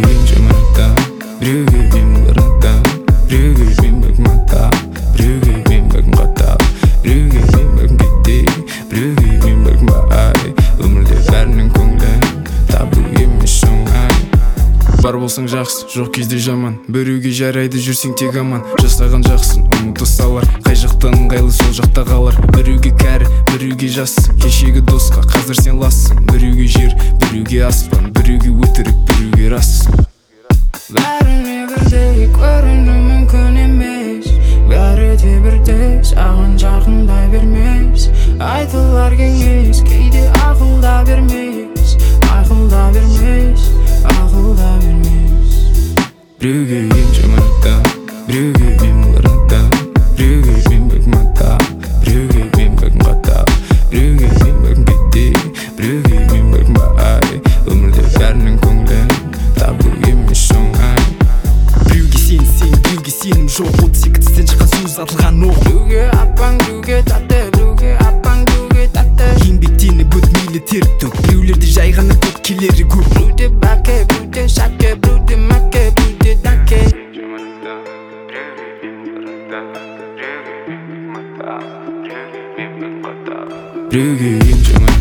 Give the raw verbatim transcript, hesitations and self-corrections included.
ең жаманда, біреуге мен барада, біреуге мен бүгін мата, біреуге мен бүгін қата, біреуге мен бүгін кетті, біреуге мен бүгін бай. Өмірде бәрінің көңілін табу емес оңай. Бар болсаң жақсы, жоқ кезде жаман, біреуге жарайды жүрсең тек аман. Жасаған жақсың, ұмыта салар, қай жақтан ыңғайлы сол жақта қалар. Біреуге кәрі, біреуге жас, кешегі досқа қазір сен лассың. Біреуге жер, біреуге аспан, біреуге өтірік, біреуге рассың. Бәріне бірдей көріну мүмкін емес, бәрі де бірдей саған жақындай бермес. Айтылар кеңес, кейде ақылда бермес, ақылда бермес, ақылда бермес. Біреуге ең жаманда, біреуге мен барада, біреуге мен бүгін мата, біреуге мен бүгін қата, біреуге мен бүгін кетті, біреуге мен бүгін бай. Өмірде бәрінің көңілін табу емес оңай. Біреуге сен, сен, біреуге сенім жоқ. Отыз екі тістен шыққан сөз атылған оқ. Біреуге апаң, біреуге тәтті, біреуге апаң, біреуге тәтті. Еңбектеніп өт мейлі тер төк, біреулерде жай ғана көп келері көп. Біреуде бәке, біреуде шәке, біреуде мәке, біреуде дәке. Біреуге ең жаман